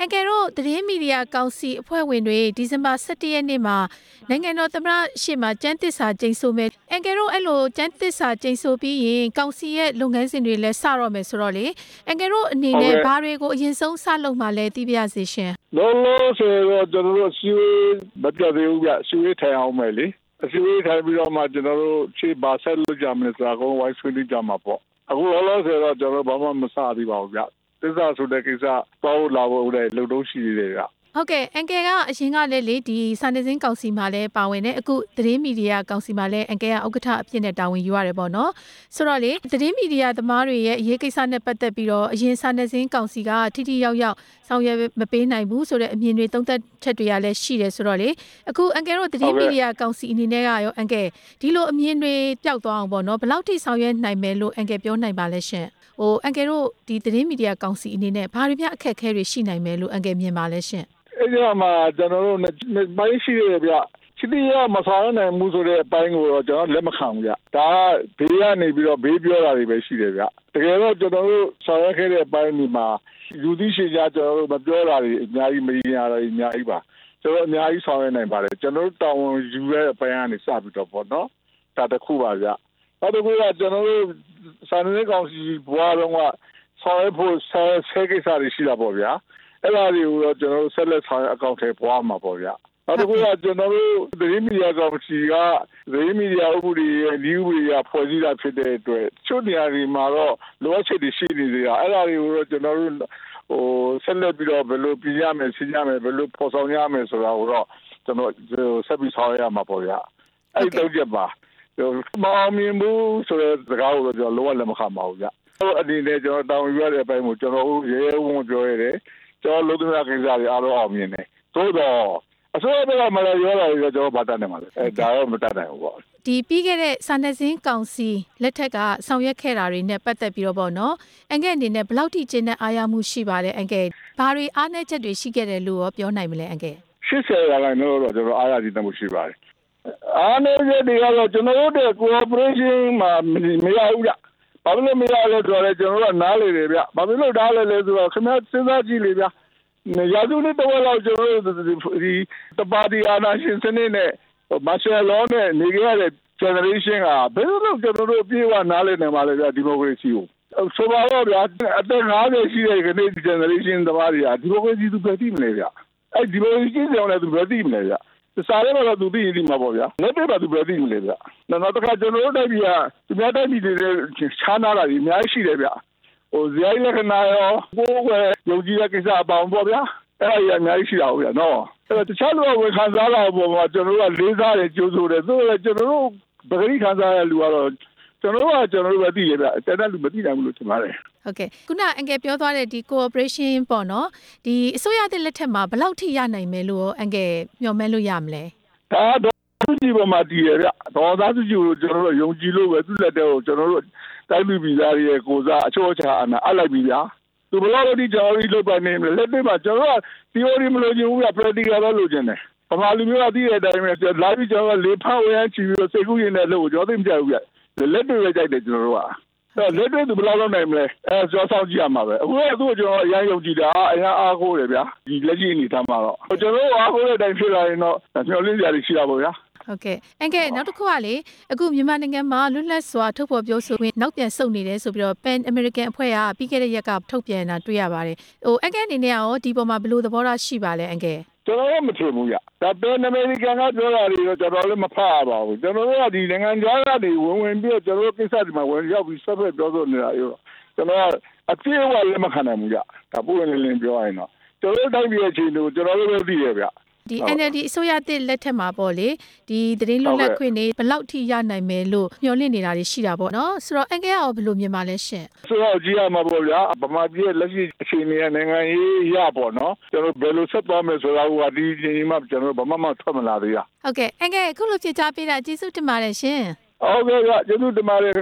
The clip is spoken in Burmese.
အန်ကယ်တို့သတင်းမီဒီယာကောင်စီအဖွဲ့ဝင်တွေဒီဇင်ဘာ17ရက်နေ့မှာနိုင်ငံတော်သမ္မတရှေ့မှာကျန်းသစ္စာကျိန်ဆိုမယ်အန်ကယ်တို့အဲ့လိုကျန်းသစ္စာကျိန်ဆိုပြီးရင်ကောင်စီရဲ့လုပ်ငန်းစဉ်တွေလည်းစတော့မယ်ဆိုတော့လေအန်ကယ်တို့အနေနဲ့ဘာတွေကိုအရင်ဆုံးစလုပ်မှလဲသိပြရစီရှင်လောဆိုတော့ကျွန်တော်တို့စီဝေးမပြသေးဘူးဗျစီဝေးထိုင်အောင်မယ်လေစီဝေးထိုင်ပြီးတော့မှကျွန်တော်တို့ခြေပါဆက်လုပ်ကြမယ်ဆိုတာကိုဝိုင်းဆွေးနွေးကြမှာပေါ့အခုလောဆိုတော့ကျွန်တော်ဘာမှမစသေးပါဘူးဗျသစ္စာဆိုတဲ့ကိစ္စပေါ့လာဖို့လည်းလုံတော့ရှိသေးတယ်ဗျဟုတ်ကဲ့အန်ကယ်ကအရင်ကလည်းလေဒီစာနယ်ဇင်းကောင်စီမှာလည်းပါဝင်တယ်အခုသတင်းမီဒီယာကောင်စီမှာလည်းအန်ကယ်ကဥက္ကဋ္ဌအဖြစ်နဲ့တာဝန်ယူရတယ်ပေါ့နော်ဆိုတော့လေသတင်းမီဒီယာသမားတွေရဲ့အရေးကိစ္စနဲ့ပတ်သက်ပြီးတော့အရင်စာနယ်ဇင်းကောင်စီကထိထိရောက်ရောက်ဆောင်ရွက်မပေးနိုင်ဘူးဆိုတဲ့အမြင်တွေသုံးသပ်ချက်တွေကလည်းရှိတယ်ဆိုတော့လေအခုအန်ကယ်တို့သတင်းမီဒီယာကောင်စီအနေနဲ့ကရောအန်ကယ်ဒီလိုအမြင်တွေပျောက်သွားအောင်ပေါ့နော်ဘယ်လောက်ထိဆောင်ရွက်နိုင်မယ်လို့အန်ကယ်ပြောနိုင်ပါလဲရှင်အန်ကယ်တို့ဒီသတင်းမီဒီယာကောင်စီအနေနဲ့ဘာတွေများအခက်အခဲတွေရှိနိုင်မယ်လို့အန်ကယ်မြင်ပါလဲရှင်အဲ့ဒီမှာကျွန်တော်တို့ပိုင်းရှိရဗျစီတီရမဆောင်နိုင်မှုဆိုတဲ့အပိုင်းကိုတော့ကျွန်တော်လက်မခံဘူးဗျဒါကဘေးကနေပြီးတော့ဘေးပြောတာတွေပဲရှိတယ်ဗျတကယ်တော့ကျွန်တော်တို့ဆောင်ရွက်ခဲ့တဲ့အပိုင်းဒီမှာလူသိရှင်ကြားကျွန်တော်တို့မပြောတာတွေအများကြီးမရင်းရတာတွေအများကြီးပါကျွန်တော်အများကြီးဆောင်ရွက်နိုင်ပါတယ်ကျွန်တော်တို့တာဝန်ယူရတဲ့အပိုင်းကနေစပြီးတော့ပေါ့နော်ဒါတစ်ခုပါဗျနောက်တစ်ခုကကျွန်တော်တို့စာနယ်ဇင်းကောင်စီဘွားတော့ကဆောင်ရွက်ဖို့ဆဲကိစ္စတွေရှိတာပေါ့ဗျာအဲ့ဒါတွေကိုတော့ကျွန်တော်တို့ဆက်လက်ဆောင်အကောင့်ထဲပွားမှာပေါ့ဗျာနောက်တစ်ခုကကျွန်တော်တို့သတင်းမီဒီယာကောင်စီကသတင်းမီဒီယာဥပဒေရဲ့ဒီဥပဒေအရဖွဲ့စည်းတာဖြစ်တဲ့အတွက်ချို့နေရာတွေမှာတော့လိုအပ်ချက်တွေရှိနေသေးတာအဲ့ဒါတွေကိုတော့ကျွန်တော်တို့ဆက်လက်ပြီးတော့ဘယ်လိုပြင်ရမယ်ရှင်းရမယ်ဘယ်လိုပေါ်ဆောင်ရမယ်ဆိုတာကိုတော့ကျွန်တော်ဆက်ပြီးဆောင်ရမှာပေါ့ဗျာအဲ့ဒီတော့ကြပါမအောင်မြင်ဘူးဆိုတဲ့စကားကိုတော့ကျွန်တော်လောကလက်မခံပါဘူးဗျအဲ့ဒီနဲ့ကျွန်တော်တောင်းယူရတဲ့အပိုင်းကိုကျွန်တော်ရဲရဲဝံ့ပြောရတယ်ကျွန်တော်လုပ်တဲ့ကိစ္စတွေအားလုံးအောင်မြင်တယ်သို့တော့အစိုးရကမလာရောလာပြီးတော့ကျွန်တော်ဗတ်တတ်နေမှာလေဒါတော့မတတ်နိုင်ဘူးပေါ့ဒီပြီးခဲ့တဲ့စာနယ်ဇင်းကောင်စီလက်ထက်ကဆောင်ရွက်ခဲ့တာတွေနဲ့ပတ်သက်ပြီးတော့ပေါ့နော်အန်ကယ်အနေနဲ့ဘယ်လောက်ထိကျင်းတဲ့အားရမှုရှိပါလဲအန်ကယ်ဘာတွေအားနည်းချက်တွေရှိခဲ့တယ်လို့ရောပြောနိုင်မလဲအန်ကယ် 80ရာခိုင်နှုန်းတော့ကျွန်တော်အားရည်တမှုရှိပါတယ်အားနည်းချက်တွေကတော့ကျွန်တော်တို့ cooperation မှာမရဘူးဗျဘာလို့မရလဲဆိုတော့ကျွန်တော်တို့ကနားလေတယ်ဗျဘာဖြစ်လို့နားလေလဲဆိုတော့ခင်ဗျစဉ်းစားကြည့်လေဗျရာဇဝတ်တော်လောက်ကျွန်တော်တို့ဒီတပါတီအာဏာရှင်စနစ်နဲ့မာရှယ်လောနဲ့နေခဲ့ရတဲ့ generation ကဘယ်လိုကျွန်တော်တို့ပြေဝနားလည်နေမှာလဲဗျဒီမိုကရေစီကိုဆိုပါတော့ဗျအသက်50ရှိတဲ့ခနေ့ generation တပါးတွေကဒီမိုကရေစီသူပဲသိမလဲဗျအဲ့ဒီမိုကရေစီကြောင့်လည်းသူပဲသိမလဲဗျစားရတော့သူသိရင်ဒီမှာပေါ့ဗျာလက်တွေ့ပါသူပဲသိမလဲဗျနောက်တစ်ခါကျွန်တော်တို့တိုက်ပြီးကသူများတိုက်ပြီးတွေချားနာတာကြီးအများကြီးရှိတယ်ဗျဇယိုင်းလက္ခဏာရောကိုယ်ကယုံကြည်တဲ့ကိစ္စအပေါင်းပေါ့ဗျာအဲ့ဒါကြီးအများကြီးရှိတာဟုတ်ဗျာနော်အဲ့တော့တခြားလူကဝန်ခံစားလာပေါ်မှာကျွန်တော်တို့ကလေးစားတယ်ကြိုးဆိုတယ်ဆိုတော့ကျွန်တော်တို့ပဂရိခံစားရတဲ့လူကတော့ကျွန်တော်တို့ပဲသိရဗျအဲ့ဒါလူမသိနိုင်ဘူးလို့ထင်ပါတယ်ဟုတ်ကဲ့ခုနအန်ကယ်ပြောသွားတဲ့ဒီ cooperation ပေါ့နော်ဒီအစိုးရတဲ့လက်ထက်မှာဘယ်လောက်ထိရနိုင်မယ်လို့အန်ကယ်မျှော်မှန်းလို့ရမလဲဒါတော့သူကြည့်ပေါ်မှာတည်ရဗျဒေါ်သားစုကြည့်ကိုကျွန်တော်တို့ယုံကြည်လို့ပဲသူ့လက်တဲ့ကိုကျွန်တော်တို့တိုင်းပြည်ပြည်သားရဲ့ကိုစားအချို့အခြားအနာအပ်လိုက်ပြီဗျာသူဘလို့ဒီကြော်ရီလုပ်ပါနေမလဲလက်တွေ့မှာကျွန်တော်က theory မလို့ချင်ဘူးဗျ practical ပဲလုပ်ချင်တယ်ပမာလူမျိုးကသိတဲ့အတိုင်းပဲလာပြီးကျွန်တော်ကလေဖဝဲချီပြီးစိတ်ကူးရင်လည်းလို့ကျွန်တော်သိမကြဘူးဗျလက်တွေ့ပဲကြိုက်တယ်ကျွန်တော်တို့ကလက်တွေ့သူဘလို့လုပ်နိုင်မလဲကျွန်တော်စောင့်ကြည့်ရမှာပဲအခုကသူ့ကိုကျွန်တော်အရင်ယုံကြည်တာအရင်အားကိုးတယ်ဗျာဒီလက်ရှိအနေထားမှာတော့ကျွန်တော်အားကိုးတဲ့အတိုင်းဖြစ်လာရင်တော့မျှော်လင့်ကြရရှိတာပေါ့ဗျာဟုတ်ကဲ့အန်ကယ်နောက်တစ်ခုကလေအခုမြန်မာနိုင်ငံမှာလွတ်လပ်စွာထုတ်ဖော်ပြောဆိုခွင့်နောက်ပြန်ဆုတ်နေတယ်ဆိုပြီးတော့ Pan American အဖွဲ့ကပြီးခဲ့တဲ့ရက်ကထုတ်ပြန်တာတွေ့ရပါတယ်အန်ကယ်အနေနဲ့ရောဒီပေါ်မှာဘယ်လိုသဘောထားရှိပါလဲအန်ကယ်ကျွန်တော်လည်းမထင်ဘူးဗျဒါ Pan American ကပြောတာတွေတော့ကျွန်တော်လည်းမဖတ်ရပါဘူးကျွန်တော်တို့ကဒီနိုင်ငံခြားကနေဝင်ပြီးတော့ကျွန်တော်တို့ကိစ္စတွေမှာဝင်ရောက်ပြီးဆက်ဖက်ပြောဆိုနေတာရောကျွန်တော်ကအပြည့်အဝလည်းမခံနိုင်ဘူးဗျဒါပုံလင်းလင်းပြောရရင်တော့ကျွန်တော်တို့တိုင်းပြည်ရဲ့အခြေအနေကိုကျွန်တော်တို့လည်းသိရဗျဒီ NLD အစိုးရသစ်လက်ထက်မှာပေါ့လေဒီသတင်းလွတ်လပ်ခွင့်တွေဘယ်လောက်ထိရနိုင်မယ်လို့မျှော်လင့်နေတာတွေရှိတာပေါ့နော်ဆိုတော့အန်ကယ်ရောဘယ်လိုမြင်ပါလဲရှင်ဆိုတော့ကြည့်ရမှာပေါ့ဗျာဗမာပြည်လက်ရှိအခြေအနေနိုင်ငံရေးရပေါ့နော်ကျွန်တော်ဘယ်လိုဆက်သွားမယ်ဆိုတာကဒီချိန်မှကျွန်တော်ဘာမှထွက်မလာသေးရဟုတ်ကဲ့အန်ကယ်အခုလိုဖြေချပေးတာကျေးဇူးတင်ပါတယ်ရှင်ဟုတ်ကဲ့ကျေးဇူးတင်ပါတယ်